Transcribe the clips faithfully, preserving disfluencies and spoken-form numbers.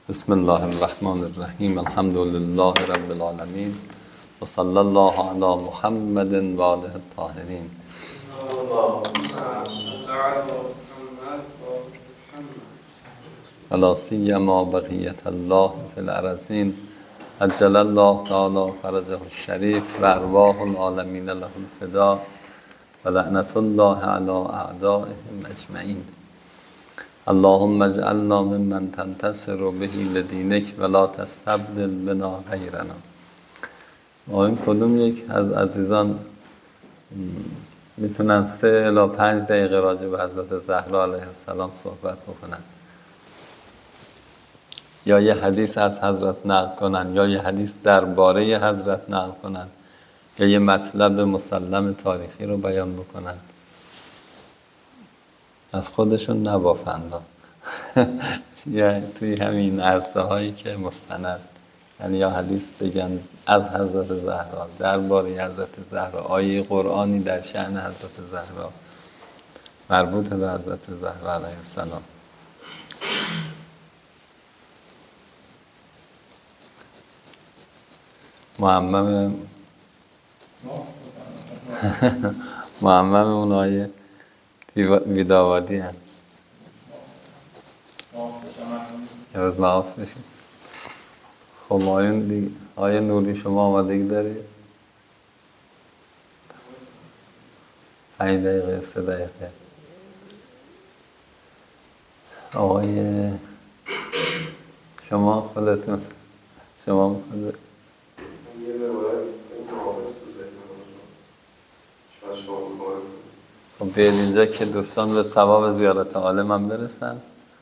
بسم الله الرحمن الرحیم. الحمد لله رب العالمین و صلی الله علی محمد و آله الطاهرین. ولا سیما بقیت الله فی الارضین عجل الله تعالی فرجه الشریف و ارواح العالمین له الفدا و لعنت الله علی اعدائهم اجمعین. اللهم اجعلنا ممن تنتصر به لدینک ولا تستبدل بنا غیرنا. آن کدوم یک از عزیزان میتونن سه الی پنج دقیقه راجع به حضرت زهرا علیه السلام صحبت بکنن، یا یه حدیث از حضرت نقل کنن، یا یه حدیث درباره حضرت نقل کنن، یا یه مطلب مسلم تاریخی رو بیان بکنن از خودشون نبافند یا توی همین عرصه هایی که مستند، یعنی یا حدیث بگن از حضرت زهرا، درباره حضرت زهرا، آیه قرآنی در شأن حضرت زهرا مربوط به حضرت زهرا علیه السلام. معمم معمم اون آیه بیداوادی هم یاد معاف بشیم. خب آیه دیگه، آیه نوری شما آمادگی داری؟ پنج دقیقه، سه دقیقه. آقای شما خودتون شما خودت خب بیاید اینجا که دوستان به ثواب زیارت عالم هم برسن.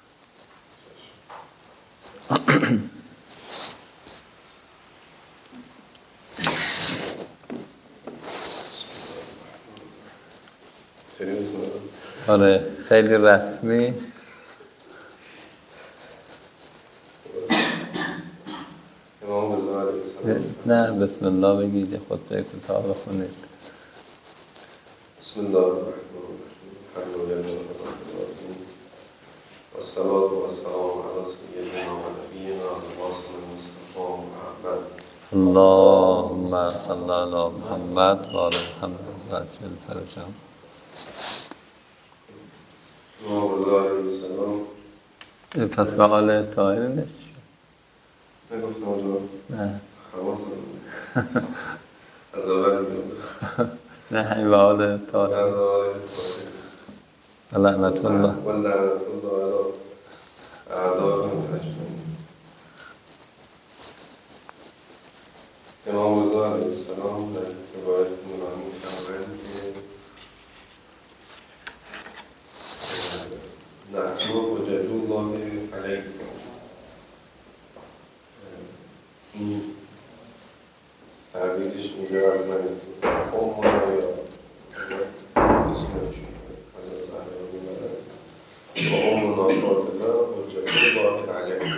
آره خیلی رسمی. نه بسم الله بگید، خطبه کوتاه بخونید. بسم الله الرحمن الرحیم. الحمد لله رب العالمین و الصلاة و السلام علی سیدنا و نبینا القاسم المصطفى محمد. اللهم صل علی محمد و آل محمد و عجل فرجهم. پس به آل طاهر نشد نگفتم آجا؟ نه حواسم از اول میگم نه همین به آل طاهر و لعنت الله و لعنت الله علی اعدائهم اجمعین. امام رضا علیه السلام در روایت نورانی فرمایند که نحن حجج الله علیکم. این تعبیرش اینجا از من قوم یا اسمش از زهرا میبرد و قوم نافاطمه حجج الله علیکم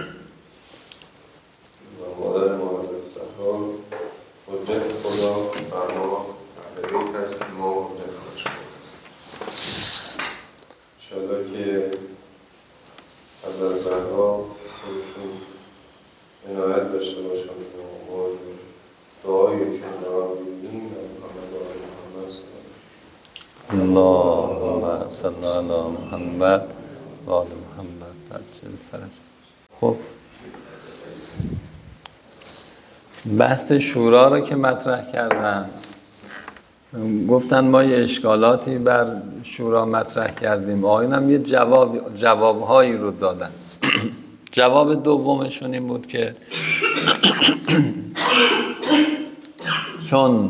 و مادر ما حضرت زهرا حجت خدا بر ما اهل بیت است، ما حجت خود شما است. انشاءالله که حضرت زهرا خودشون عنایت داشته باشند و ما دعایشون را بگیریم و محمد و آل محمد صلی اللهم صل علی محمد و آل محمد و عجل فرجهم. خب بحث شورا رو که مطرح کردن، گفتن ما یه اشکالاتی بر شورا مطرح کردیم، آقایون هم یه جواب جوابهایی رو دادن. جواب دومشون این بود که چون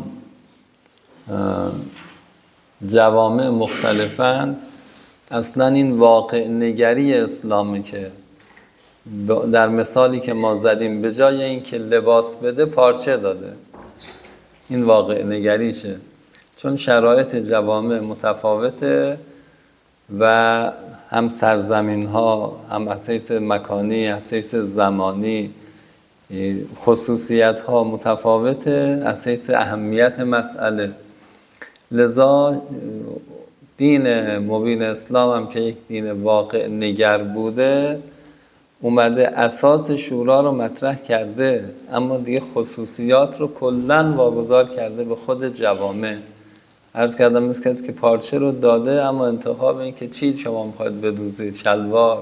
جوامع مختلفن، اصلا این واقع نگری اسلامی که در مثالی که ما زدیم به جای این که لباس بده پارچه داده، این واقع نگریشه. چون شرایط جوامع متفاوته و هم سرزمین ها، هم از حیث مکانی، از حیث زمانی خصوصیت ها متفاوته، از حیث اهمیت مسئله. لذا دین مبین اسلام هم که یک دین واقع نگر بوده، اومده اساس شورا رو مطرح کرده، اما دیگه خصوصیات رو کلاً واگذار کرده به خود جوامع. عرض کردم مثل کسی که پارچه رو داده، اما انتخاب این که چی شما میخواید بدوزید، شلوار،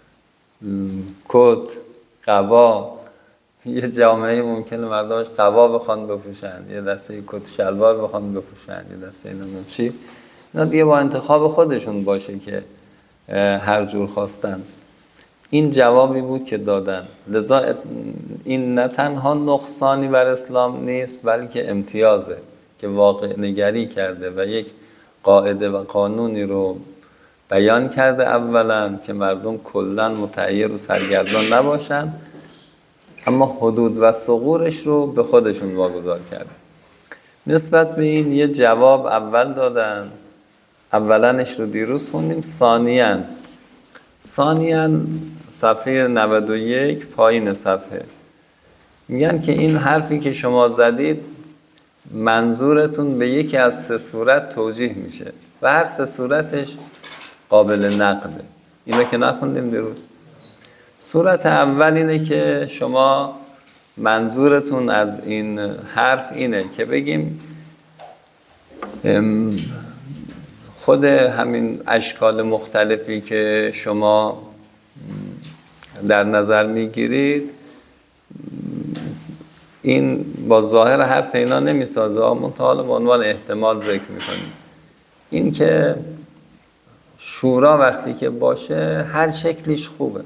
کت، قبا. یه جامعه ممکنه مردمش قبا بخوان بپوشن، یه دسته کت شلوار بخوان بپوشن، یه دسته نمیدونم چی. اینا دیگه با انتخاب خودشون باشه که هر جور خواستن. این جوابی بود که دادن. لذا این نه تنها نقصانی بر اسلام نیست، بلکه امتیازه که واقع نگری کرده و یک قاعده و قانونی رو بیان کرده. اولا که مردم کلاً متعیر و سرگردان نباشن، اما حدود و ثغورش رو به خودشون واگذار کرده. نسبت به این یه جواب اول دادن. اولنش رو دیروز خوندیم. ثانیاً ثانیاً صفحه نود و یک پایین صفحه میگن که این حرفی که شما زدید منظورتون به یکی از سه صورت توجیه میشه و هر سه صورتش قابل نقده. اینو که نخوندیم دیروز. صورت اول اینه که شما منظورتون از این حرف اینه که بگیم خود همین اشکال مختلفی که شما در نظر میگیرید این با ظاهر حرف اینا نمیسازه، منتها به عنوان احتمال ذکر میکنیم. این که شورا وقتی که باشه هر شکلیش خوبه.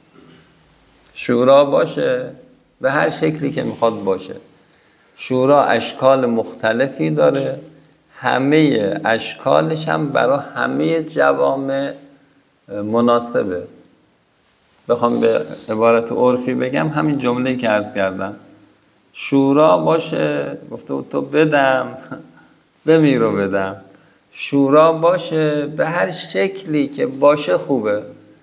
شورا باشه به هر شکلی که میخواد باشه. شورا اشکال مختلفی داره، همه اشکالش هم برای همه جوامع مناسبه. بخوام به عبارت عرفی بگم همین جمله‌ای که عرض کردم. شورا باشه، گفته بود تو بدم بمیر و بدم. شورا باشه به هر شکلی که باشه خوبه.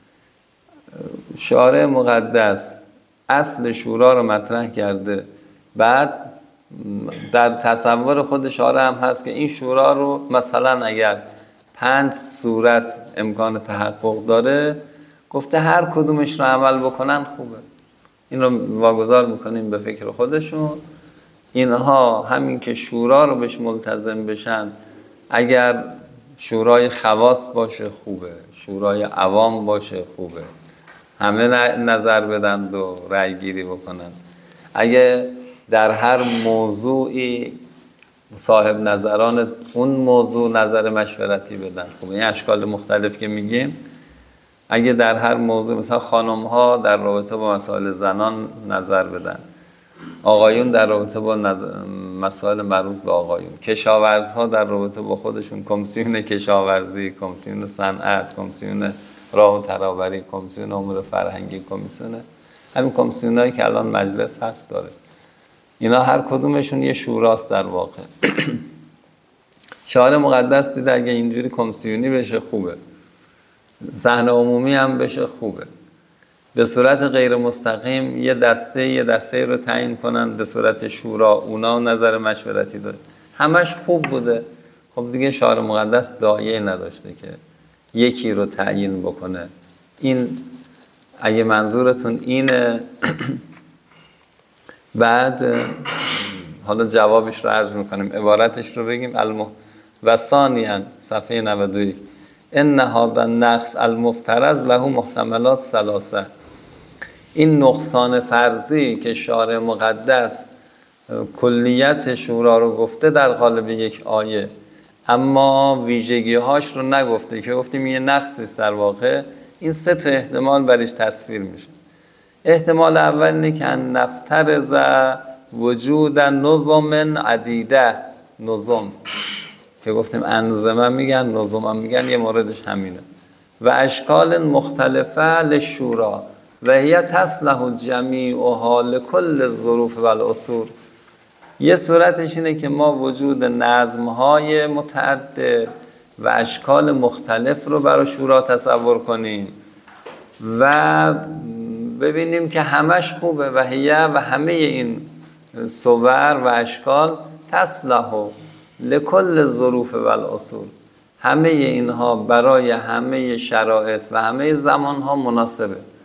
شارع مقدس اصل شورا رو مطرح کرده، بعد در تصور خود شارع هم هست که این شورا رو مثلا اگر پنج صورت امکان تحقق داره، گفته هر کدومش رو عمل بکنن خوبه. این رو واگذار میکنیم به فکر خودشون. اینها همین که شورا رو بهش ملتزم بشن، اگر شورای خواص باشه خوبه، شورای عوام باشه خوبه، همه نظر بدند و رأی گیری بکنن. اگه در هر موضوعی صاحب نظران اون موضوع نظر مشورتی بدن خوبه. این اشکال مختلف که میگیم، اگه در هر موضوع مثلا خانم ها در رابطه با مسائل زنان نظر بدن، آقایون در رابطه با مسائل مربوط به آقایون، کشاورزها در رابطه با خودشون، کمیسیون کشاورزی، کمیسیون صنعت، کمیسیون راه و ترابری، کمیسیون امور فرهنگی، کمیسیون همین کمیسیونایی که الان مجلس هست داره، اینا هر کدومشون یه شوراست در واقع. شارع مقدس دیده اگه اینجوری کمیسیونی بشه خوبه، صحن عمومی هم بشه خوبه. به صورت غیر مستقیم یه دسته یه دسته رو تعیین کنن به صورت شورا، اونا نظر مشورتی داره، همش خوب بوده. خب دیگه شارع مقدس داعیه نداشته که یکی رو تعیین بکنه. این اگه منظورتون اینه بعد حالا جوابش رو عرض میکنیم، عبارتش رو بگیم. المح... و ثانیاً صفحه نود و یک ان هذا النقص المفترض له محتملات ثلاثه. این نقصان فرضی که شارع مقدس کلیت شورا رو گفته در قالب یک آیه، اما ویژگی هاش رو نگفته، که گفتیم یه نقصی است در واقع. این سه تا احتمال برش تصویر میشه. احتمال اول اینه که نفترض وجود نظم عدیده، نظم که گفتیم انظمه میگن، نظم هم میگن، یه موردش همینه. و اشکال مختلفه للشورا و هی تصلح جمیعها لکل الظروف و العصور. یه صورتش اینه که ما وجود نظمهای متعدد و اشکال مختلف رو برای شورا تصور کنیم و ببینیم که همش خوبه و هیه و همه این صور و اشکال تصلح لکل الظروف و العصور، همه اینها برای همه شرایط و همه زمانها مناسبه.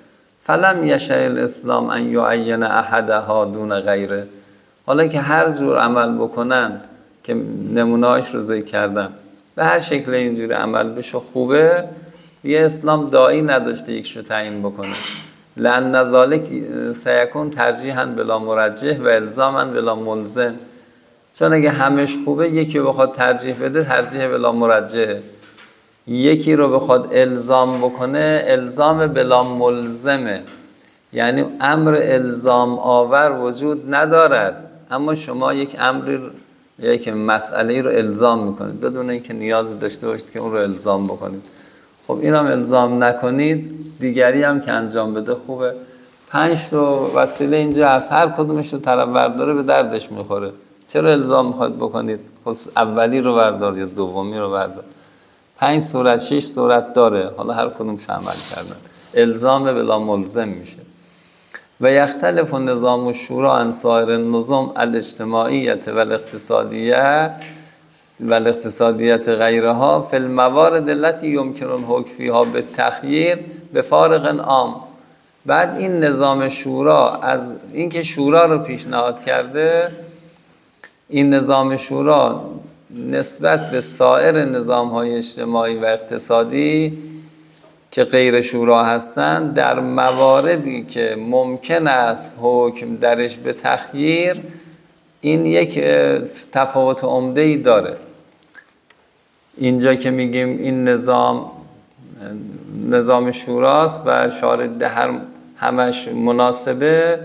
فلم یشاء الاسلام ان یعین احدها دون غیره. حالا که هر جور عمل بکنن که نمونه‌اش رو ذکر کردم، به هر شکل اینجوری عمل بشه خوبه، دیگه اسلام داعی نداشته یکشو تعیین بکنه. لأن ذلک سیکون ترجیحاً بلا مرجح و الزاماً بلا ملزم. چون اگه همش خوبه یکی رو بخواد ترجیح بده ترجیح بلا مرجحه، یکی رو بخواد الزام بکنه الزام بلا ملزمه. یعنی امر الزام آور وجود ندارد، اما شما یک امری یک مسئله رو الزام میکنید بدون اینکه نیاز داشته باشید که اون رو الزام بکنید. خب این هم الزام نکنید، دیگری هم که انجام بده خوبه. پنج تا وسیله اینجا از هر کدومش رو طرف برداره به دردش میخوره. چرا الزام میخواد بکنید؟ خصوص اولی رو بردار یا دومی رو بردار. پنج صورت شش صورت داره، حالا هر کدومش عمل کردن الزام بلا ملزم میشه. و یختلف نظام الشورى عن سایر النظام الاجتماعیت و الاقتصادیه و الاقتصادیت غیرها فی الموارد التي يمكن الحكم فيها بالتخییر بفارق عام. بعد این نظام شورا، از اینکه شورا رو پیشنهاد کرده، این نظام شورا نسبت به سایر نظام‌های اجتماعی و اقتصادی که غیر شورا هستند در مواردی که ممکن است حکم درش به تخییر، این یک تفاوت عمده‌ای داره. اینجا که میگیم این نظام نظام شوراست و شارع هر همش مناسبه،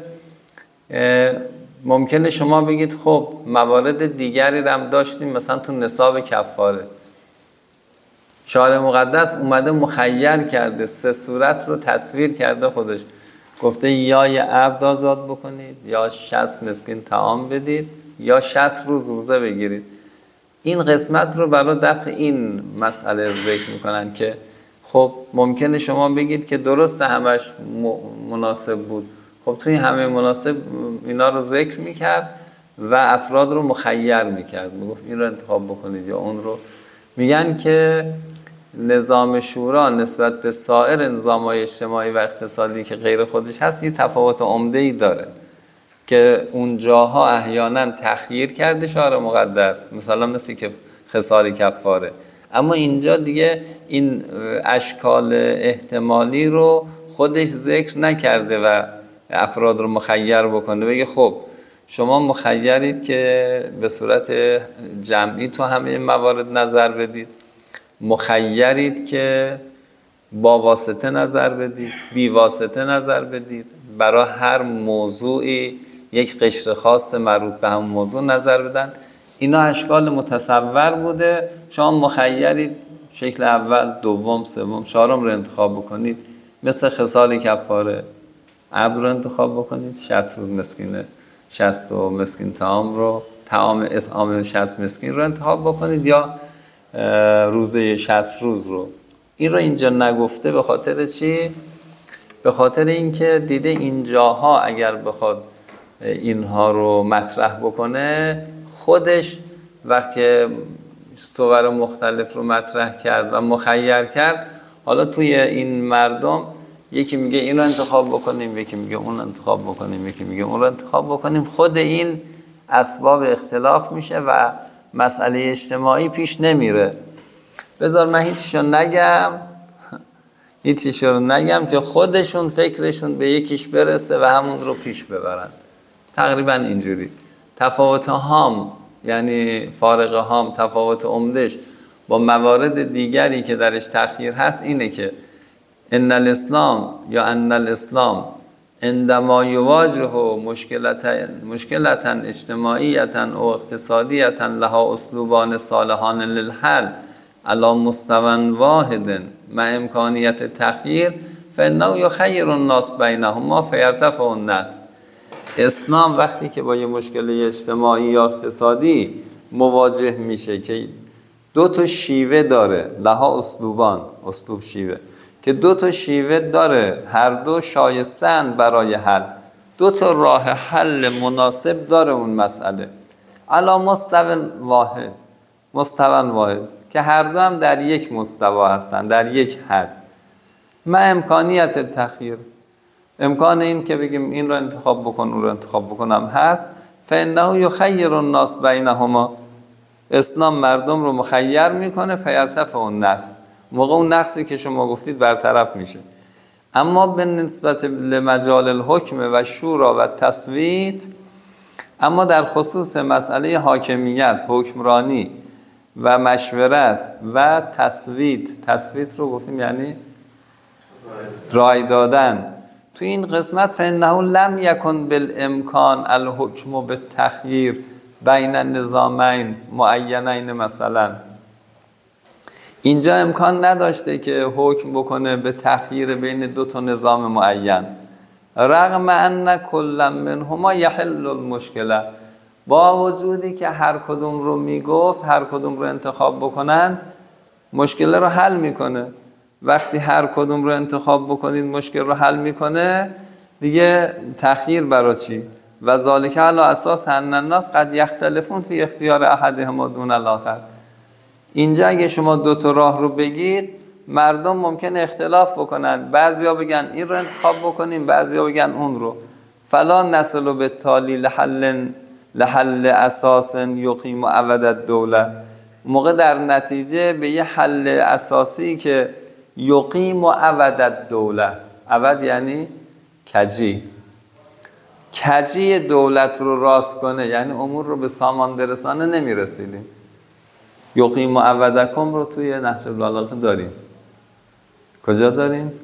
ممکنه شما بگید خب موارد دیگری رو هم داشتیم، مثلا تو نصاب کفاره شارع مقدس اومده مخیر کرده، سه صورت رو تصویر کرده خودش، گفته یا یه عبد آزاد بکنید، یا شصت مسکین طعام بدید، یا شصت روز روزه بگیرید. این قسمت رو برای دفع این مسئله ذکر میکنن که خب ممکنه شما بگید که درست همش مناسب بود، خب توی همه مناسب اینا رو ذکر میکرد و افراد رو مخیر میکرد، میگفت این رو انتخاب بکنید یا اون رو. میگن که نظام شورا نسبت به سایر نظام‌های اجتماعی و اقتصادی که غیر خودش هست یه تفاوت عمده‌ای داره که اون جاها احیانا تخییر کرده شارع مقدس، مثلا مثل که خصال کفاره، اما اینجا دیگه این اشکال احتمالی رو خودش ذکر نکرده و افراد رو مخیر بکنه، بگه خب شما مخیرید که به صورت جمعی تو همه موارد نظر بدید، مخیرید که با واسطه نظر بدید، بی واسطه نظر بدید، برای هر موضوعی یک قشر خاص مربوط به همون موضوع نظر بدن. اینا اشکال متصور بوده، شما مخیرید شکل اول، دوم، سوم، چهارم رو انتخاب بکنید، مثل خصال کفاره عبد رو انتخاب بکنید، شصت روز مسکینه، شصت و مسکین طعام رو طعام اطعام شصت مسکین رو انتخاب بکنید، یا روزه شصت روز رو. این رو اینجا نگفته به خاطر چی؟ به خاطر اینکه دیده اینجاها اگر بخواد اینها رو مطرح بکنه، خودش وقتی صور مختلف رو مطرح کرد و مخیر کرد، حالا توی این مردم یکی میگه این رو انتخاب بکنیم، یکی میگه اون انتخاب بکنیم، یکی میگه اون رو انتخاب بکنیم، خود این اسباب اختلاف میشه و مسئله اجتماعی پیش نمیره. بذار من هیچشو نگم هیچیشو نگم که خودشون فکرشون به یکیش برسه و همون رو پیش ببرن. تقریبا اینجوری تفاوت هام، یعنی فارق هام، تفاوت عمدش با موارد دیگری که درش تخییر هست اینه که ان الاسلام یا ان الاسلام عندما یواجه مشکلتا مشکلتا اجتماعیتا و اقتصادیتا لها اسلوبان صالحان للحل علی مستوى واحد مع امکانیت تخییر فانه یخیر الناس بینهما فیرتفع النقص. اسلام وقتی که با یه مشکل اجتماعی یا اقتصادی مواجه میشه که دو تا شیوه داره، لها اسلوبان، اسلوب شیوه، که دو تا شیوه داره، هر دو شایستن برای حل، دو تا راه حل مناسب داره اون مسئله، علی مستوى واحد، مستوى واحد، که هر دو هم در یک مستوا هستن، در یک حد، ما امکانیت تخییر، امکان این که بگیم این رو انتخاب بکن اون رو انتخاب بکنم هست. فانه یخیر الناس بینهما، اسلام مردم رو مخیر میکنه. فیرتفع اون نقص، موقع اون نقصی که شما گفتید برطرف میشه. اما به نسبت لمجال الحکم و شورا و تصویت، اما در خصوص مسئله حاکمیت، حکمرانی و مشورت و تصویت، تصویت رو گفتیم یعنی رای دادن، تو این قسمت فانه لم یکن بالامکان الحکم بالتخییر بین نظامین معینین. مثلا اینجا امکان نداشته که حکم بکنه به تخییر بین دو تا نظام معین، رغم ان کل منهما یحل المشکله، با وجودی که هر کدوم رو میگفت هر کدوم رو انتخاب بکنن مشکل رو حل میکنه. وقتی هر کدوم رو انتخاب بکنید مشکل رو حل میکنه، دیگه تخییر برای چی؟ و ذالک علی اساس ان الناس قد یختلفون فی اختیار احدهما دون الاخر. اینجا اگه شما دو تا راه رو بگید مردم ممکن اختلاف بکنن، بعضیا بگن این رو انتخاب بکنیم، بعضیا بگن اون رو. فلا نصل بالتالی لحل لحل اساس یقیم ابد الدوله، موقع در نتیجه به یه حل اساسی که یقیم ابد الدوله، ابد یعنی کجی، کجی دولت رو راست کنه، یعنی امور رو به سامان برسانه نمیرسیدیم. یقیم ابدکم رو توی نهج البلاغه داریم. کجا داریم؟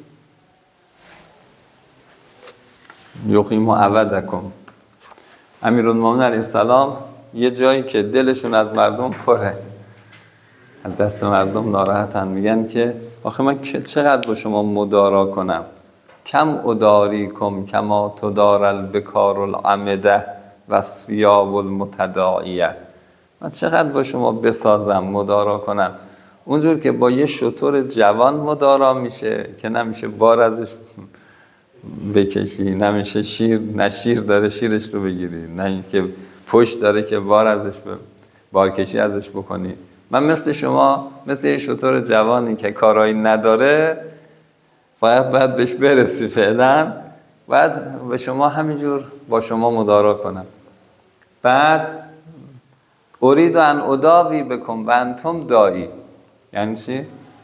یقیم ابدکم. امیرالمومنین علیه السلام یه جایی که دلشون از مردم پره، از دست مردم ناراحتن، میگن که آخه من چقدر با شما مدارا کنم، کم اداریکم کما تدار البکار العمده و ثیاب المتداعیه، من چقدر با شما بسازم مدارا کنم اونجور که با یه شتر جوان مدارا میشه که نمیشه بار ازش بکشی، نمیشه شیر، نه شیر داره شیرش رو بگیری، نه اینکه پشت داره که بار ازش ب... بارکشی ازش بکنی. من مثل شما، مثل یه شتر جوانی که کارایی نداره، فقط باید بهش برسی فعلا، بعد به شما همینجور با شما مدارا کنم. بعد ارید ان اداوی بکن و انتم دائی، یعنی چی؟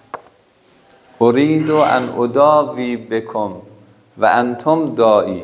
ارید ان اداوی بکن و انتم دائی.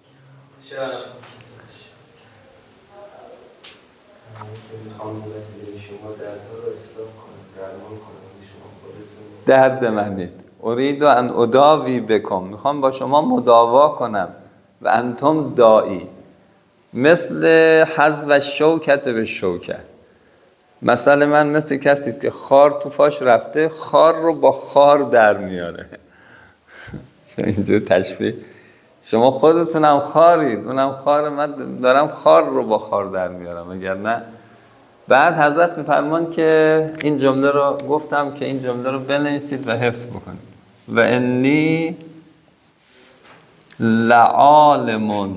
میخوام به وسیله شما دردها رو اصلاح کنم، درمان کنم، شما خودتون درد منید. ارید ان اداوی بکن، میخوام با شما مداوا کنم، و انتم دائی، مثل حذف الشوکة بالشوکة. مثل من مثل کسی است که خار تو پاش رفته، خار رو با خار در میاره. اینجور تشبیه، شما خودتونم خارید، اونم خار، من دارم خار رو با خار در میارم، اگر نه. بعد حضرت میفرمان که این جمله رو گفتم که این جمله رو بنویسید و حفظ بکنید. و انی لعالم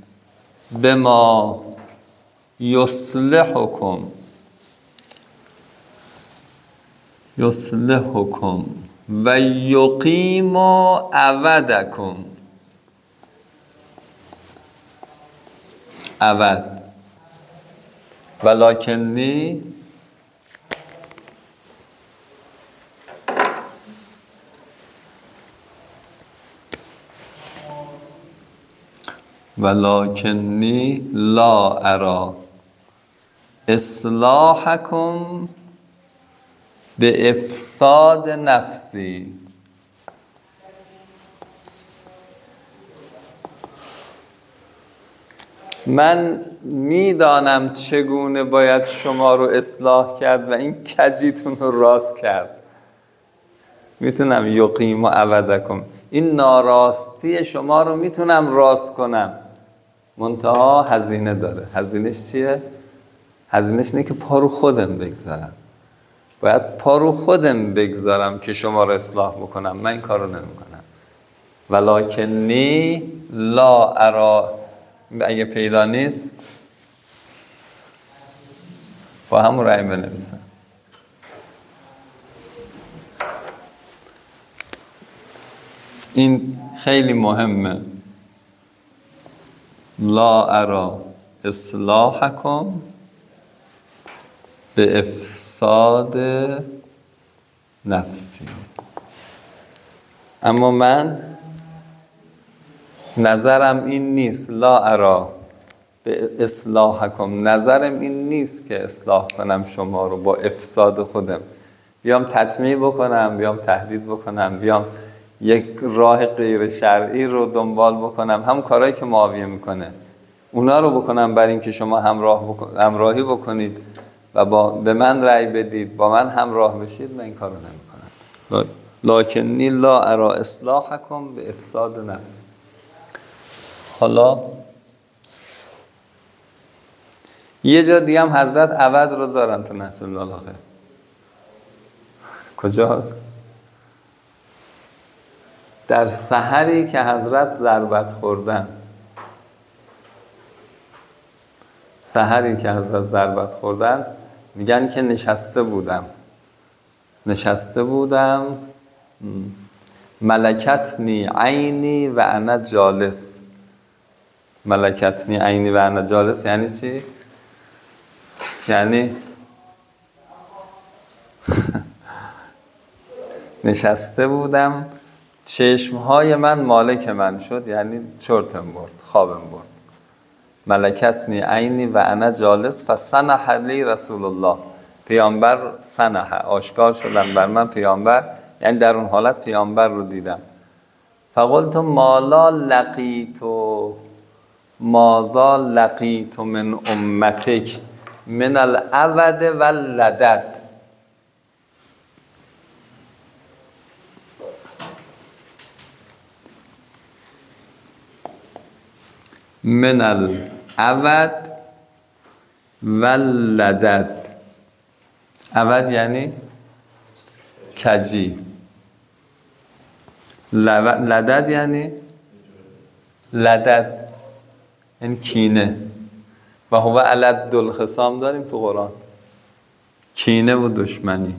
بما یصلحکم یصلحکم و یقیم ابدکم. ابد ولکنی ولکنی لا ارا اصلاحکم به افساد نفسی. من میدانم چگونه باید شما رو اصلاح کرد و این کجیتون رو راست کرد. میتونم یقیم و ابدکم، این ناراستی شما رو میتونم راست کنم، منتها هزینه داره. هزینهش چیه؟ هزینهش اینه که پا رو خودم بگذارم، باید پا رو خودم بگذارم که شما رو اصلاح بکنم، من این کار رو نمی کنم. ولکنی لا ارا، اگه پیدا نیست با همون رأی بنویسم. این خیلی مهمه. لا ارا اصلاحکم به افساد نفسی. اما من نظرم این نیست، لا ارا به اصلاحکم، نظرم این نیست که اصلاح کنم شما رو با افساد خودم، بیام تطمیع بکنم، بیام تهدید بکنم، بیام یک راه غیر شرعی رو دنبال بکنم، هم کارهایی که معاویه میکنه اونا رو بکنم برای اینکه شما همراه بکن... همراهی بکنید و با به من رأی بدید، با من همراه بشید. من این کارو نمیکنم. لکنی لا ارا اصلاحکم به افساد نفس. حالا یه جا دیگه هم حضرت عوض رو دارن تو نهج البلاغه. کجاست؟ در سحری که حضرت ضربت خوردن، سحری که حضرت ضربت خوردن میگن که نشسته بودم نشسته بودم ملکتنی عینی و انا جالس. ملکتنی عینی و انا جالس یعنی چی؟ یعنی نشسته بودم چشمهای من مالک من شد، یعنی چرتم برد، خوابم برد. ملکتنی عینی و انا جالس فسنح لی رسول الله، پیامبر سنح آشکار شدن بر من پیامبر، یعنی در اون حالت پیامبر رو دیدم. فقلت مالا لقیتو ماذا لقیت من امتک من العود و اللدد. من العود و اللدد. عود یعنی کجی، لدد یعنی لدد این کینه. و هو الد الخصام داریم تو قرآن، کینه و دشمنی.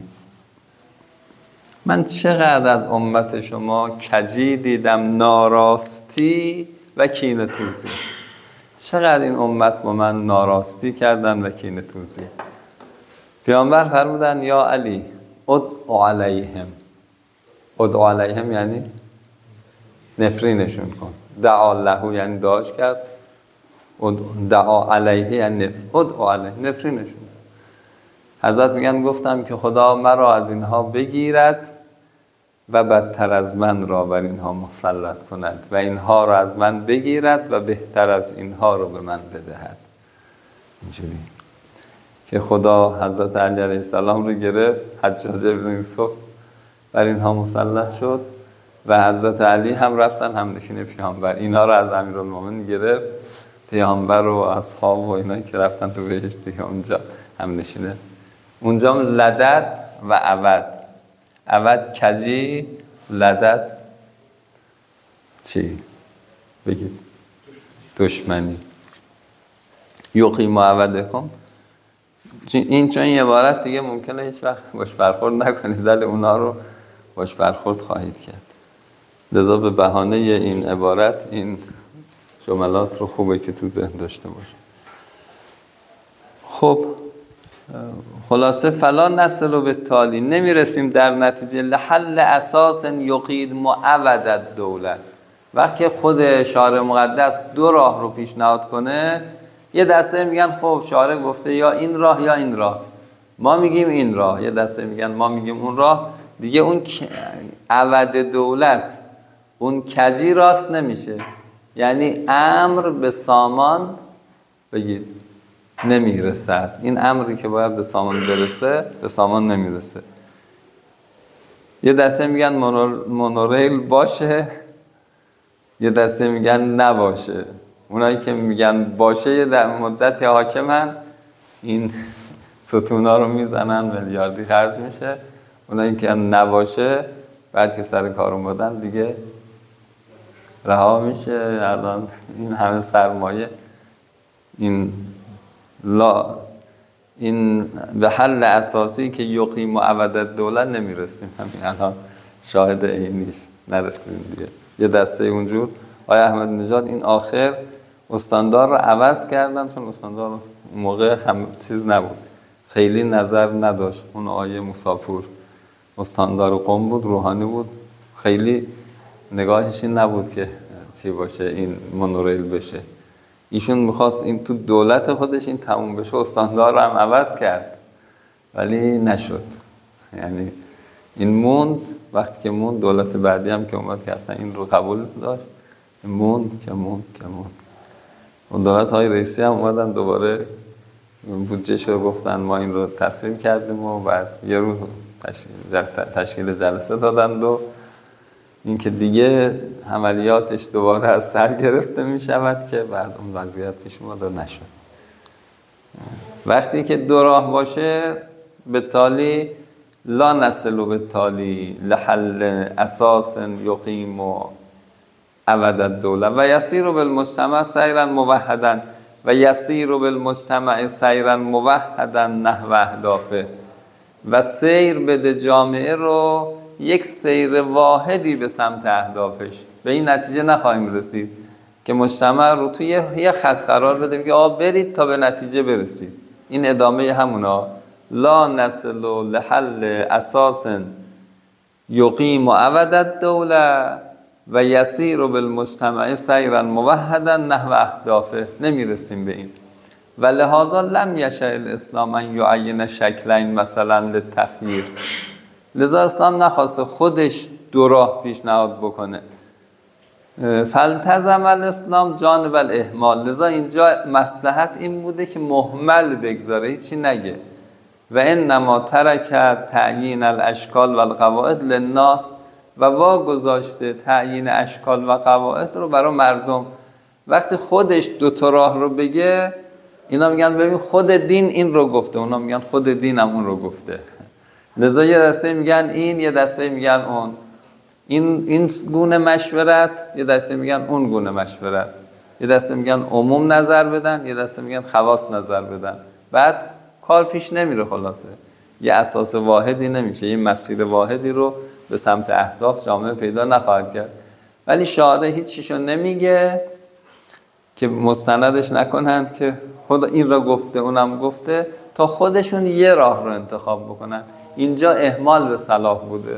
من چقدر از امت شما کجی دیدم، ناراستی و کینه توزی. چقدر این امت با من ناراستی کردن و کینه توزی. پیامبر فرمودن یا علی ادعو علیهم. ادعو علیهم یعنی نفرینشون کن. دعا له یعنی دعاش کرد، دعا علیه یعنی نفر. ادعو علیه نفرینشون. حضرت میگن گفتم که خدا مرا از اینها بگیرد و بدتر از من را بر اینها مسلط کند و اینها را از من بگیرد و بهتر از اینها رو به من بدهد. اینجوری که خدا حضرت علی علیه السلام رو گرفت، حجاج ابن یوسف بر اینها مسلط شد و حضرت علی هم رفتن هم نشین پیامبر، اینا رو از امیرالمومنین گرفت، پیامبر و اصحاب و اینایی که رفتن تو بهشتی اونجا هم نشینه. اونجا لدد و عود. عود کجی، لدد چی؟ بگید دشمنی. یقیم عودکم، این چون این عبارت دیگه ممکنه هیچ وقت باش برخورد نکنید، ولی اونا رو باش برخورد خواهید کرد. لذا به بهانه این عبارت این جملات رو خوبه که تو ذهن داشته باشه. خب خلاصه فلا نصل به تالی، نمیرسیم در نتیجه لحل اساس یقید معودت دولت. وقتی خود شارع مقدس دو راه رو پیشنهاد کنه، یه دسته میگن خب شارع گفته یا این راه یا این راه، ما میگیم این راه، یه دسته میگن ما میگیم اون راه، دیگه اون عود دولت، اون کجی راست نمیشه. یعنی امر به سامان بگید نمیرسد. این امری که باید به سامان برسه به سامان نمیرسه. یه دسته میگن مونوریل باشه، یه دسته میگن نباشه. اونایی که میگن باشه یه در مدتی حاکمن، این ستونا رو میزنن، میلیاردی خرج میشه. اونایی که نباشه بعد که سر کار اومدن دیگه رها میشه. الان این همه سرمایه، این لا این به حل اساسی که یقیم و عودت دولت نمیرسیم. همین الان شاهد عینیش نرسیدیم دیگه. یه دسته اونجور آیا احمد نژاد این آخر استاندار رو عوض کردن، چون استاندار اون موقع هم چیز نبود، خیلی نظر نداشت. اون آیه موساپور استاندار قم بود، روحانی بود، خیلی نگاهش این نبود که چی باشه، این مونوریل بشه. ایشون میخواست این تو دولت خودش این تموم بشه، استاندار رو هم عوض کرد ولی نشد. یعنی این موند، وقتی که موند دولت بعدی هم که اومد که اصلا این رو قبول داشت، موند که موند که موند. و دولت های رئیسی هم اومدن دوباره بودجهش رو گفتن ما این رو تصویب کردیم و بعد یه روز تشکیل جلسه دادند و این که دیگه عملیاتش دوباره از سر گرفته می شود که بعد اون وضعیت پیش اومد و نشد. وقتی که دو راه باشه به تالی لا نصل به تالی لحل اساس یقیم و ابد الدوله و یسیر بالمجتمع سیرا موحدا و یسیر بالمجتمع سیرا موحدا نحو اهدافه و سیر بده جامعه رو یک سیر واحدی به سمت اهدافش. به این نتیجه نخواهیم رسید که مجتمع رو توی یه خط قرار بده بگه آ برید تا به نتیجه برسید. این ادامه همونا لا نصل لحل اساس یقیم و ابد الدوله و یسیر بالمجتمع سیرا موحدا نحو اهدافه. نمیرسیم به این. و لهذا لم یشاء الاسلام ان یعین شکلین مثلا للتغییر. لذا اسلام نخواسته خودش دو راه پیشنهاد بکنه. فالتزم الاسلام جانب الاهمال. لذا اینجا مصلحت این بوده که مهمل بگذاره، هیچی نگه. و انما ترک تعیین الاشکال و القواعد للناس و وا گذاشته تعیین اشکال و قواعد رو برای مردم. وقتی خودش دو تا راه رو بگه اینا میگن ببین خود دین این رو گفته، اونا میگن خود دین هم اون رو گفته. لذا یه دسته میگن این، یه دسته میگن اون. این این گونه مشورت، یه دسته میگن اون گونه مشورت. یه دسته میگن عموم نظر بدن، یه دسته میگن خواص نظر بدن. بعد کار پیش نمیره. خلاصه یه اساس واحدی نمیشه، یه مسیر واحدی رو به سمت اهداف جامعه پیدا نخواهد کرد. ولی شارع هیچ چیشو نمیگه که مستندش نکنند که خدا این را گفته اونم گفته، تا خودشون یه راه رو انتخاب بکنن. اینجا اهمال به صلاح بوده.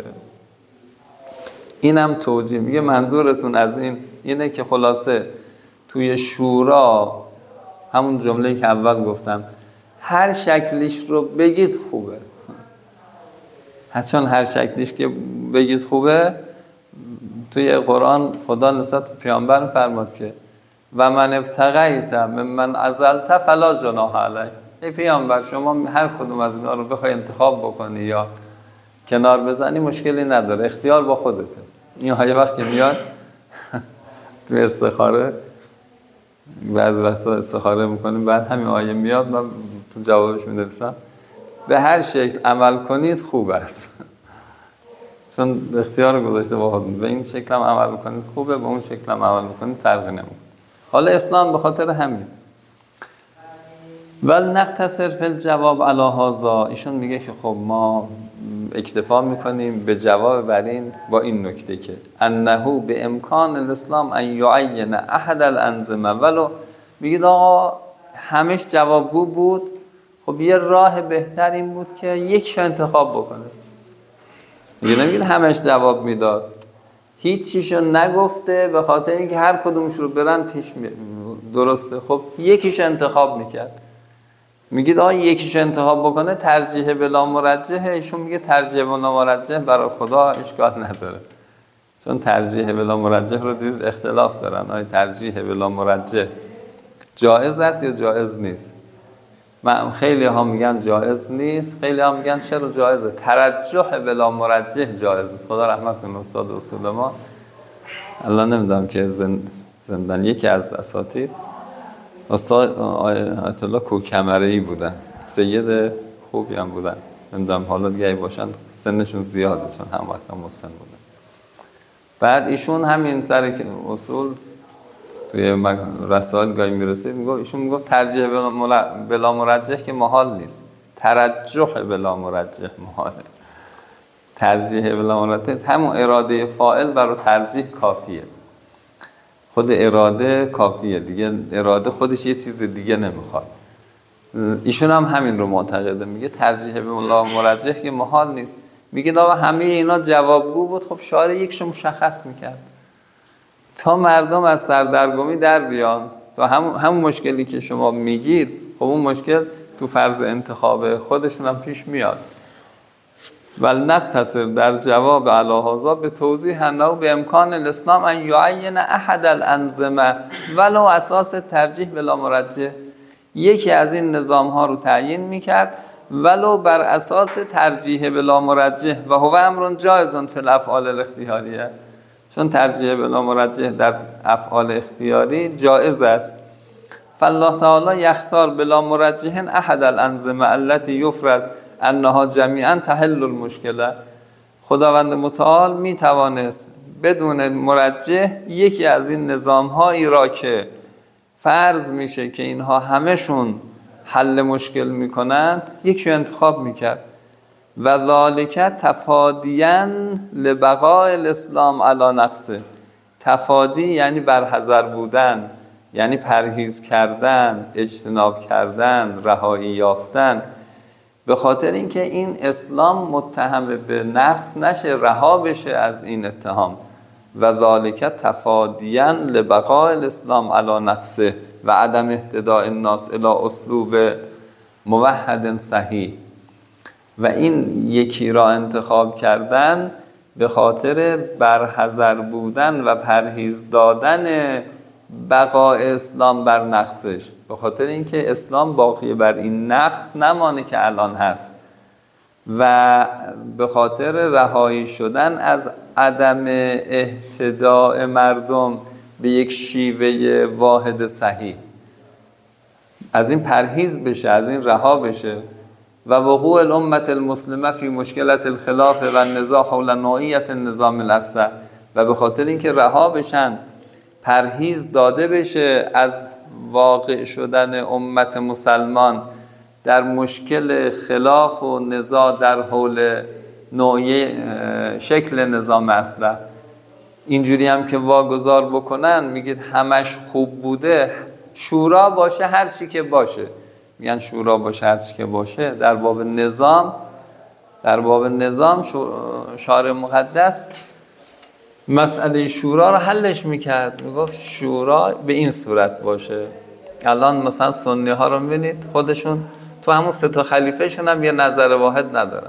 اینم توجیه. میگه منظورتون از این اینه که خلاصه توی شورا همون جمله‌ای که اول گفتم هر شکلیش رو بگید خوبه. چون هر شکلیش که بگید خوبه، توی قرآن خدا نسبت به پیامبر فرمود که و من ابتغیت ممن عزلت فلا جناح علیک. ای پیامبر شما هر کدوم از اینا رو بخوای انتخاب بکنی یا کنار بزنی مشکلی نداره، اختیار با خودته. این های وقت که میاد توی استخاره، بعضی وقتا استخاره میکنیم بعد همین آیه میاد، من تو جوابش می‌نویسم به هر شکل عمل کنید خوب است. چون اختیار گذاشته با خودتون، به این شکل هم عمل کنید خوبه، به اون شکل هم عمل کنید فرقی نمیکنه. حالا اسلام به خاطر همین ول نقتصر فی الجواب علی هذا، ایشون میگه که خب ما اکتفا میکنیم به جواب بر این با این نکته که انه به امکان الاسلام ان یعین احد الانظمه. ولو میگید آقا همش جوابگو بود، خب یه راه بهتر این بود که یک انتخاب بکنه. میگه نمیگید همش جواب میداد، هیچ چیشو نگفته به خاطر اینکه هر کدومش رو برن پیش می... درسته. خب یکیش انتخاب میکرد. میگید آقا یکیش انتخاب بکنه ترجیح بلا مرجحه. ایشون میگه ترجیح بلا مرجح برای خدا اشکال نداره، چون ترجیح بلا مرجح رو دید اختلاف دارن. آیا ترجیح بلا مرجح جایز است یا جایز نیست؟ من خیلی ها میگن جایز نیست، خیلی ها میگن چرا جایزه. ترجح بلا مرجح جایز است. خدا رحمت کنه استاد اصول ما، الان نمیدونم که زندان، یکی از اساتید استاد آیت الله کوکمره‌ای بودن، سید خوبی هم بودن، نمیدونم حالا دیگه باشن سنشون زیاده چون هم وقت هم مسن بودن. بعد ایشون همین سر اصول توی رسائل گاهی میرسید، میگفت ایشون میگفت ترجیح بلا مرجح که محال نیست، ترجح بلا مرجح محاله. ترجیح بلا مرجح همون اراده فاعل برای ترجیح کافیه. خود اراده کافیه دیگه، اراده خودش یه چیز دیگه نمیخواد. ایشون هم همین رو معتقده، میگه ترجیح به مولا مرجح که محال نیست. میگه آقا همه اینا جوابگو بود، خب شارع یکشو مشخص میکرد تا مردم از سردرگمی در بیان. تا همون همون مشکلی که شما میگید، خب اون مشکل تو فرض انتخاب خودشون هم پیش میاد. ول نقتصر در جواب علی هذا به توضیح انه به امکان الاسلام ان یعین احد الانظمه ولو اساس ترجیح بلا مرجح، یکی از این نظام ها رو تعیین میکرد ولو بر اساس ترجیح بلا مرجح و هو امر جایز فی الافعال الاختیاریه، چون ترجیح بلا مرجح در افعال اختیاری جایز است. فالله تعالی یختار بلا مرجح احد الانظمه التي یفرض انها جمیعا تحل المشکله، خداوند متعال می توانست بدون مرجح یکی از این نظام هایی را که فرض میشه که اینها همشون حل مشکل میکنند یکی انتخاب میکرد. و ذالک تفادیا لبقاء الاسلام علی نقصه، تفادی یعنی برحذر بودن، یعنی پرهیز کردن، اجتناب کردن، رهایی یافتن، به خاطر اینکه این اسلام متهم به نقص نشه، رها بشه از این اتهام. و ذالک تفادیا لبقاء الاسلام علی نقصه و عدم اهتداء الناس الی اسلوب موحد صحیح. و این یکی را انتخاب کردن به خاطر برحذر بودن و پرهیز دادن بقای اسلام بر نقصش، به خاطر اینکه اسلام باقی بر این نقص نمانه که الان هست، و به خاطر رهایی شدن از عدم اهتداء مردم به یک شیوه واحد صحیح، از این پرهیز بشه، از این رها بشه. و وقوع الامه المسلمه فی مشکلت الخلاف و النزاع حول نوعیت النظام الاسلح، و به خاطر اینکه رها بشن، پرهیز داده بشه از واقع شدن امت مسلمان در مشکل خلاف و نزاع در حول نوعی شکل نظام اسلح. اینجوری هم که واگذار بکنن، میگید همش خوب بوده، شورا باشه هر چی که باشه، میگن شورا باشه هر چی که باشه. در باب نظام در باب نظام شارع مقدس مسئله شورا رو حلش میکرد، میگفت شورا به این صورت باشه. الان مثلا سنی ها رو میبینید خودشون تو همون سه تا خلیفه شون هم یه نظر واحد ندارن.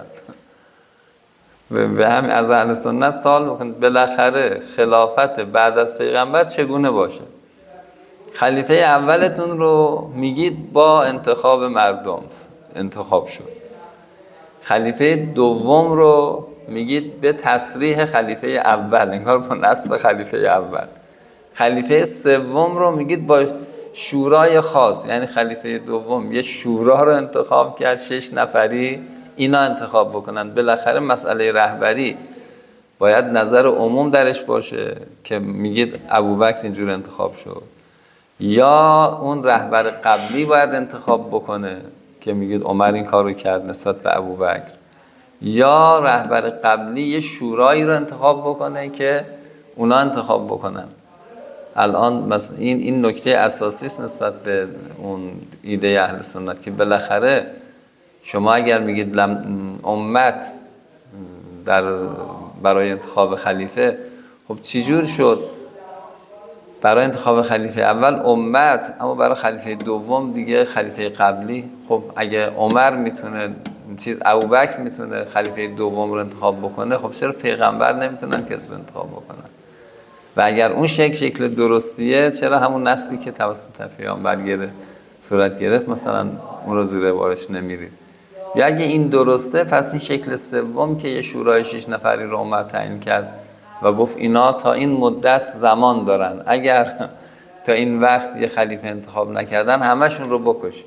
به همین از اهل سنت سوال میکنید بالاخره خلافت بعد از پیغمبر چگونه باشه؟ خلیفه اولتون رو میگید با انتخاب مردم انتخاب شد، خلیفه دوم رو میگید به تصریح خلیفه اول، انگار با نصب خلیفه اول. خلیفه سوم رو میگید با شورای خاص، یعنی خلیفه دوم یه شورا رو انتخاب کرد، شش نفری اینا انتخاب بکنن. بالاخره مسئله رهبری باید نظر عموم درش باشه که میگید ابوبکر اینجور انتخاب شد، یا اون رهبر قبلی باید انتخاب بکنه که میگید عمر این کارو کرد نسبت به ابوبکر، یا رهبر قبلی یه شورایی رو انتخاب بکنه که اونا انتخاب بکنن. الان مثلا این این نکته اساسی است نسبت به اون ایده اهل سنت که بالاخره شما اگر میگید امت در برای انتخاب خلیفه، خب چی جور شد برای انتخاب خلیفه اول امت، اما برای خلیفه دوم دیگه خلیفه قبلی؟ خب اگه عمر میتونه چیز ابوبکر میتونه خلیفه دوم رو انتخاب بکنه، خب چرا پیغمبر نمیتونن کسی رو انتخاب بکنن؟ و اگر اون شکل شکل درستیه، چرا همون نسبی که توسط پیامبر گرفت صورت گرفت مثلا اون رو زیر بارش نمیرید؟ یا اگه این درسته، پس این شکل سوم که یه شورای شش نفری رو عمر تعیین کرد و گفت اینا تا این مدت زمان دارن، اگر تا این وقت یه خلیفه انتخاب نکردن همشون رو بکشید.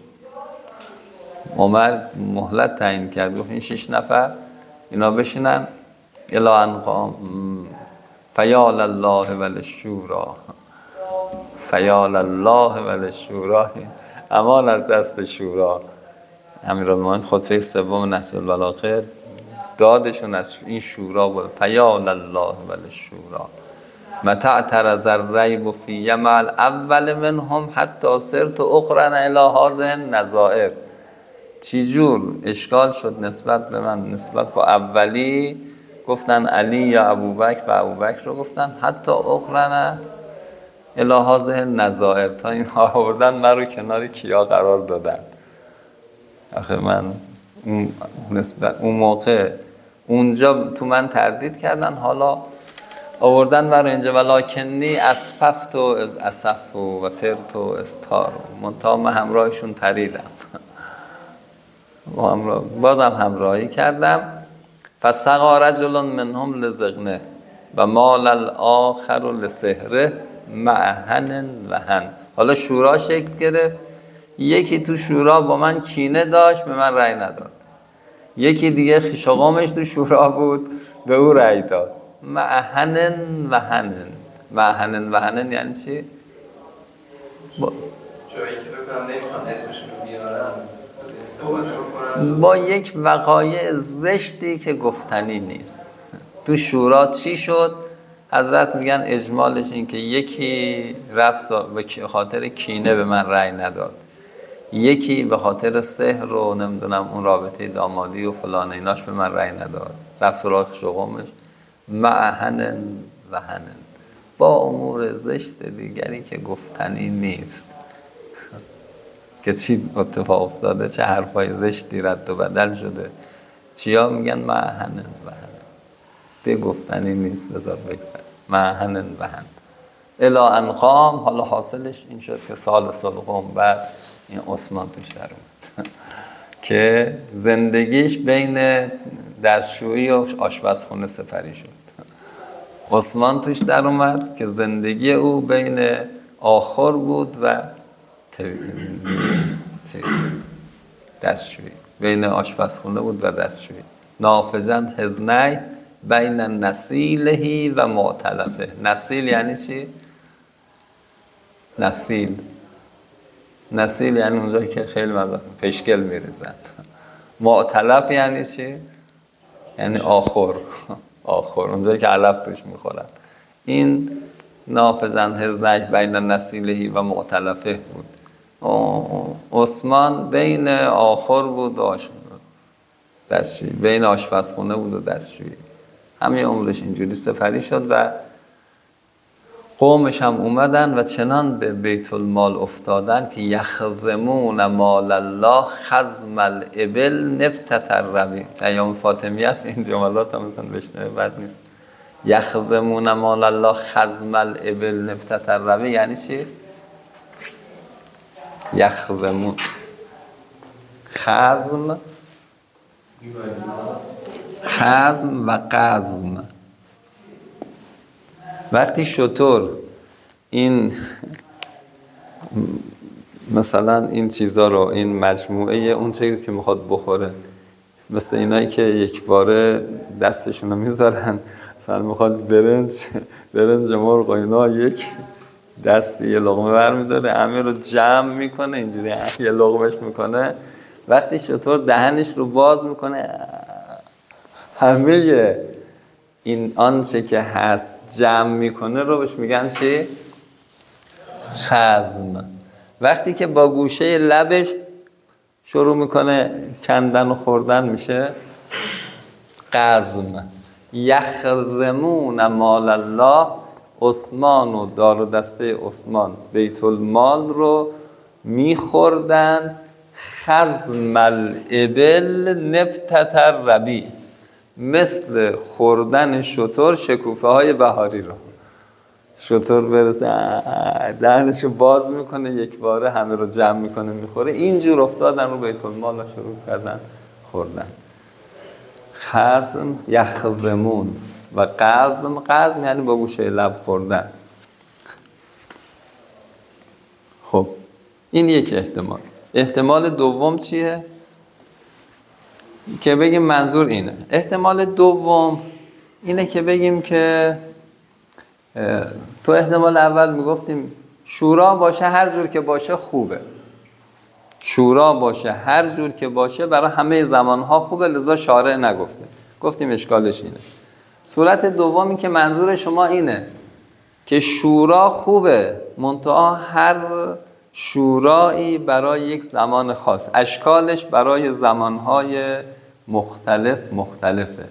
عمر مهلت تعیین کرد، گفت این شش نفر اینا بشینن الی ان قام فیال الله وللشورا، فیال الله وللشورا، امان از دست شورا. امیرالمومنین خطبه سوم نهج البلاغه دادشون از این شورا بود، فیال الله وللشورا. متى اعترض الریب فی مع الاول منهم حتی صرت اقرن الی هذه النظائر. چی جور اشکال شد نسبت به من نسبت با اولی، گفتن علی یا ابوبکر و ابوبکر رو گفتن حتی اقرن الی هذه النظائر، تا این آوردن من رو کنار کیا قرار دادن. آخه من اون نسبت اون موقع اونجا تو من تردید کردن، حالا آوردن من رو اینجا ولکنی اسففت و از اسف و ترت و استار منتها من همراهشون پریدم. همراه بازم همراهی کردم. فسقا رجل منهم لزغنه و مال الاخر لسحره مع هن و هن. حالا شورا شکل گرفت، یکی تو شورا با من کینه داشت به من رأی نداد، یکی دیگه خیشاقامش تو شورا بود به او رأی داد. مع هن و هن. مع هن و هن یعنی چی؟ با... جایی که بکنم نمیخوان اسمشون رو بیارم استفاده بکنم با یک وقایع زشتی که گفتنی نیست. تو شورا چی شد؟ حضرت میگن اجمالش این که یکی رفت به خاطر کینه به من رأی نداد، یکی به خاطر سحر و نمیدونم اون رابطه دامادی و فلان ایناش به من رأی نداد، رفت سراغ شغمش. مع هنن و هنن، با امور زشت دیگری که گفتنی نیست. که چی اتفاق افتاده، چه حرفای زشتی رد و بدل شده، چیا میگن مع هنن و هنن، ده گفتنی نیست، بذار بگذار مع هنن و هنن. الا ان قام، حالا حاصلش این شد که سال سلقم بعد این عثمان توش در اومد که زندگیش بین دستشویی و آشپزخونه سپری شد. عثمان توش در اومد که زندگی او بین آخر بود و چیز دستشویی، بین آشپزخونه بود و دستشویی. نافذن حزنی بین نسیلهی و معتلفه. نسیل یعنی چی؟ نسیل نسیل یعنی اونجایی که خیلی مزه پشکل میریزن. معتلف یعنی چی؟ یعنی آخر آخر اونجایی که علف توش میخورن. این نافذن حزنی بین نسیلهی و معتلفه بود. عثمان بین آخر بود و دستشویی، بین آشپزخونه بود و دستشویی. همه عمرش اینجوری سپری شد و قومش هم اومدن و چنان به بیت المال افتادن که یخرمون مال الله خزم الابل نبتة الربیع. که ایام فاطمی است این جملات هم مثلا بشنوه بد نیست. یخرمون مال الله خزم الابل نبتة الربیع یعنی چی؟ یخرمون خزم خزم و قزم. وقتی شتر این مثلا این چیزا رو، این مجموعه اون چیزی که میخواد بخوره، مثل اینایی که یک باره دستشون رو میذارن مثلا میخواد برنج برنج مرغ و اینا، یک دست یه لقمه برمیداره همه رو جمع میکنه اینجوری یه لقمهش میکنه. وقتی شتر دهنش رو باز میکنه همه این آنچه که هست جمع میکنه رو بهش میگن چی؟ خزم. وقتی که با گوشه لبش شروع میکنه کندن و خوردن میشه قزم. یخرمون مال الله، عثمان و دار و دسته عثمان بیت المال رو میخوردن خزم الابل نبتة الربیع، مثل خوردن شتر شکوفه های بهاری رو. شتر برسه دهنشو باز میکنه یک باره همه رو جمع میکنه میخوره. اینجور افتادن رو بیت المال و شروع کردن خوردن. خزم یخرمون و قزم. قزم یعنی با گوشه لب خوردن. خب این یک احتمال. احتمال دوم چیه؟ که بگیم منظور اینه. احتمال دوم اینه که بگیم که تو احتمال اول میگفتیم شورا باشه هر جور که باشه خوبه، شورا باشه هر جور که باشه برای همه زمانها خوبه، لذا شارع نگفته. گفتیم اشکالش اینه. صورت دومی که منظور شما اینه که شورا خوبه، منتها هر شورایی برای یک زمان خاص، اشکالش برای زمانهای مختلف مختلفه.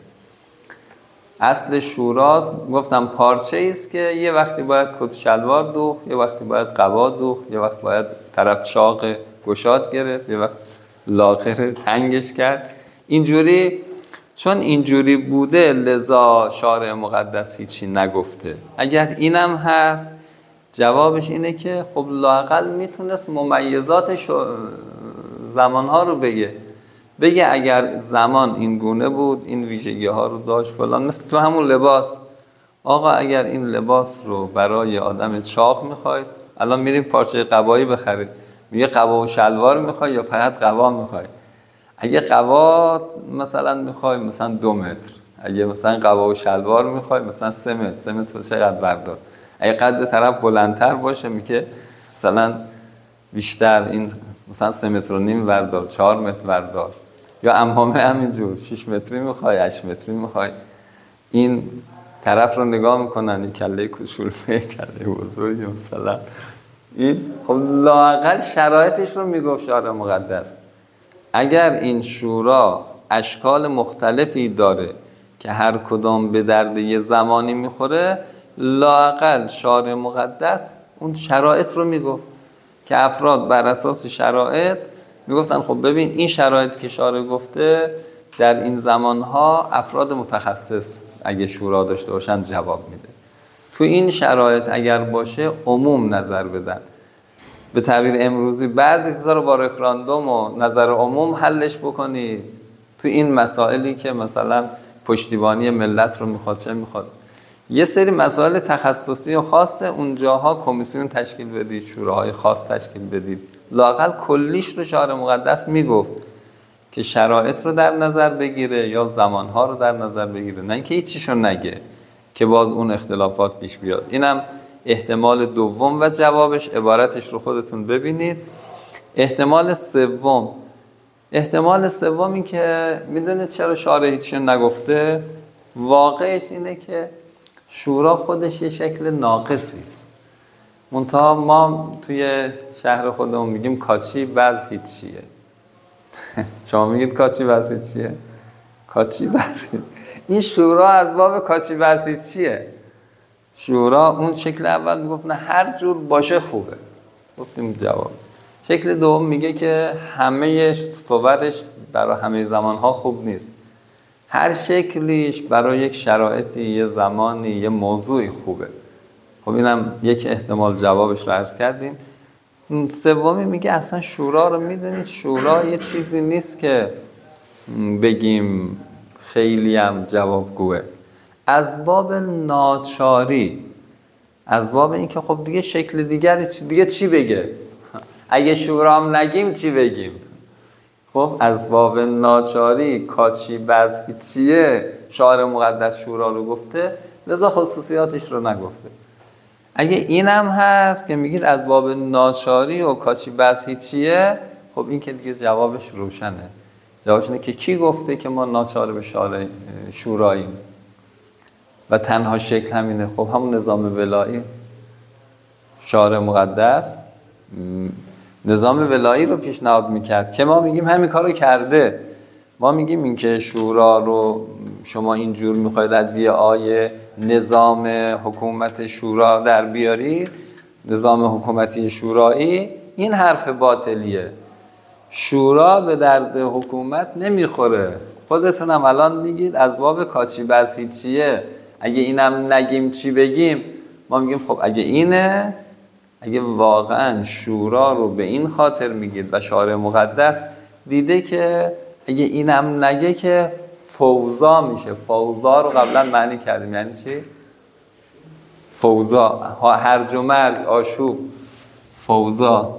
اصل شوراست گفتم پارچه است که یه وقتی باید کت شلوار دوخت، یه وقتی باید قبا دوخت، یه وقت باید طرف چاق گشاد گرفت، یه وقت لاغر تنگش کرد. اینجوری چون اینجوری بوده لذا شارع مقدس هیچی نگفته. اگر اینم هست جوابش اینه که خب لااقل میتونست ممیزات زمانها رو بگه بگه اگر زمان این گونه بود این ویژگی ها رو داشت فلان. مثل تو همون لباس، آقا اگر این لباس رو برای آدم چاق میخواید، الان میریم پارچه قبایی بخرید، میگه قبا و شلوار میخوای یا فقط قبا میخوای؟ اگه قبا مثلا میخوای مثلا دو متر، اگه مثلا قبا و شلوار میخوای مثلا سه متر، سه متر چقدر بردار. اگه قد طرف بلندتر باشه میگه مثلا بیشتر، این مثلا سه متر و نیم بردار، چهار متر بردار. یا عمامه همینجور شش متری میخوای، هشت متری میخوای. این طرف رو نگاه میکنن، این کله کوچولوه کله بزرگی مثلا. این خب لااقل شرایطش رو میگفت شارع مقدس. اگر این شورا اشکال مختلفی داره که هر کدام به درد یه زمانی میخوره، لااقل شارع مقدس اون شرایط رو میگفت که افراد بر اساس شرایط میگفتن خب ببین این شرایط که شارع گفته در این زمانها افراد متخصص اگه شورا داشته باشن جواب میده. تو این شرایط اگر باشه عموم نظر بدن. به تعبیر امروزی بعضی چیزا رو با رفراندوم و نظر عموم حلش بکنید. تو این مسائلی که مثلا پشتیبانی ملت رو میخواد چه میخواد، یه سری مسائل تخصصی و خاصه اونجاها کمیسیون تشکیل بدید، شوراهای خاص تشکیل بدید. لااقل کلیش رو شارع مقدس میگفت که شرایط رو در نظر بگیره یا زمانها رو در نظر بگیره، نه اینکه هیچیشو نگه که باز اون اختلافات پیش بیاد. اینم احتمال دوم و جوابش، عبارتش رو خودتون ببینید. احتمال سوم احتمال سوم این که میدونید چرا شارع هیچیشو نگفته؟ واقعش اینه که شورا خودش یه شکل ناقصی است. منتها ما توی شهر خودمون میگیم کاچی بز هیچیه. شما میگید کاچی بز هیچیه؟ کاچی بز هیچ. این شورا از باب کاچی بز هیچیه. شورا اون شکل اول میگفت نه هر جور باشه خوبه، گفتیم جواب. شکل دوم میگه که همه صورش برای همه زمانها خوب نیست، هر شکلیش برای یک شرایطی، یه زمانی، یه موضوعی خوبه. خب اینم یک احتمال جوابش رو عرض کردیم. سومی میگه اصلا شورا رو میدونید شورا یه چیزی نیست که بگیم خیلی هم جوابگوه. از باب ناچاری، از باب این که خب دیگه شکل دیگری دیگه چی بگه؟ اگه شورا هم نگیم چی بگیم؟ خب از باب ناچاری کاچی بز هیچیه شارع مقدس شورا رو گفته، لذا خصوصیاتش رو نگفته. اگه اینم هست که میگید از باب ناچاری و کاچی بز هیچیه، خب این که دیگه جوابش روشنه. جوابش اینه که کی گفته که ما ناچار به شارع شوراییم و تنها شکل همینه؟ خب همون نظام ولایی. شارع مقدس نظام ولایی رو پیشنهاد میکرد که ما میگیم همین کارو کرده. ما میگیم این که شورا رو شما اینجور میخواید از یه آیه نظام حکومت شورا در بیارید، نظام حکومتی شورایی، این حرف باطلیه. شورا به درد حکومت نمیخوره. خودتون هم الان میگید از باب کاچی بز هیچیه، اگه اینم نگیم چی بگیم؟ ما میگیم خب اگه اینه، اگه واقعا شورا رو به این خاطر میگید و شارع مقدس دیده که اگه اینم نگه که فوضا میشه. فوضا رو قبلا معنی کردیم، یعنی چی؟ فوضا، هرج و مرج، آشوب، فوضا.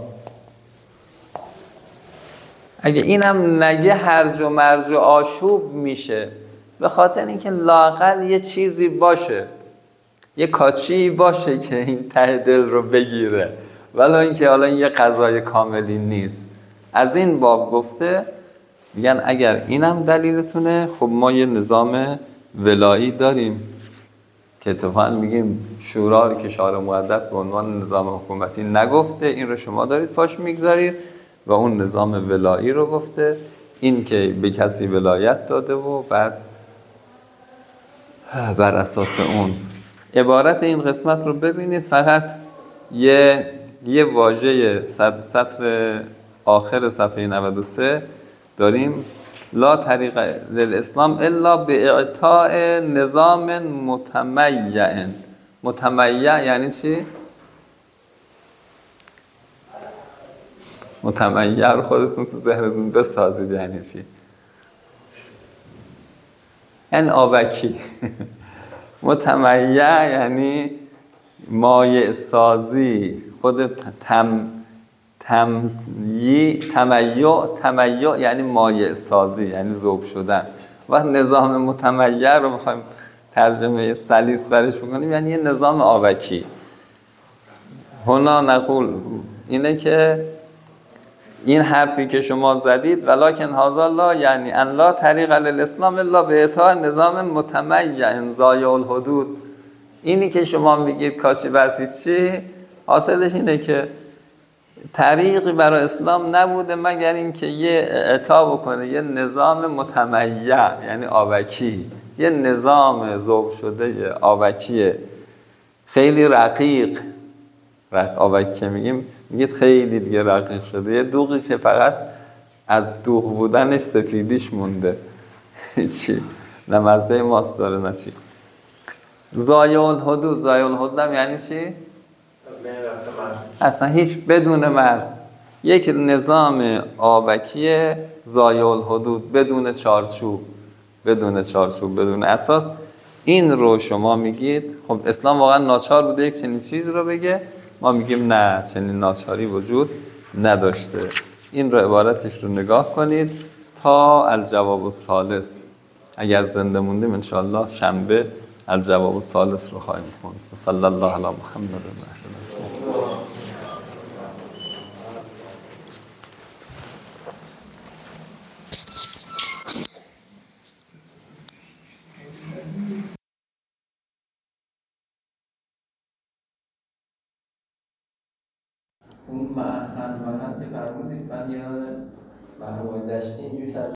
اگه اینم نگه هرج و مرج و آشوب میشه، به خاطر اینکه لااقل یه چیزی باشه، یه کاچی باشه که این ته دل رو بگیره، ولی اینکه حالا یه قضای کاملی نیست. از این باب گفته میگن اگر اینم دلیلتونه، خب ما یه نظام ولایی داریم که اتفاقا میگیم شورا رو که شورای مقدس به عنوان نظام حکومتی نگفته، این رو شما دارید پاش میگذارید و اون نظام ولایی رو گفته، این که به کسی ولایت داده و بعد بر اساس اون. عبارت این قسمت رو ببینید، فقط یه یه واژه سطر آخر صفحه نود و سه داریم: لا طریق للاسلام الا به اعطاء نظام متمیع. متمیع یعنی چی؟ متمیع رو خودتون تو ذهنتون بسازید یعنی چی؟ یعنی آبکی. متمیع یعنی مایع سازی، خود تم تمیع تمیع تمیع یعنی مایع سازی، یعنی ذوب شدن. و نظام متمیع رو بخوایم ترجمه سلیس برش بکنیم یعنی یه نظام آبکی. هنا نقول اینه که این حرفی که شما زدید ولکن هذا لا یعنی ان لا طریق للاسلام الا به اعطاء نظام متمیع ضایع الحدود. اینی که شما میگید کاچی بسید چی؟ حاصلش اینه که طریقی برای اسلام نبوده مگر اینکه یه اعطا بکنه یه نظام متمیع یعنی آبکی، یه نظام ذوب شده آبکی خیلی رقیق. رق آبکی که میگیم میگید خیلی دیگه رقیق شده، یه دوغی که فقط از دوغ بودنش سفیدیش مونده، چی نه مزه ماست داره نه چی. ضایع الحدود، ضایع الحدود هم یعنی چی؟ از بین رفته مرز، اصلا هیچ بدون مرز، یک نظام آبکی ضایع الحدود، بدون چارچوب، بدون چارچوب، بدون اساس. این رو شما میگید خب اسلام واقعا ناچار بوده یک چنین چیز رو بگه؟ ما میگیم نه، چنین ناچاری وجود نداشته. این رو عبارتش رو نگاه کنید تا الجواب الثالث. اگر زنده موندیم انشاءالله شنبه الجواب الثالث رو خواهیم خوند. صلی الله علی محمد و اون محل محل که فرمودید من یاد محل دشتی اینجوری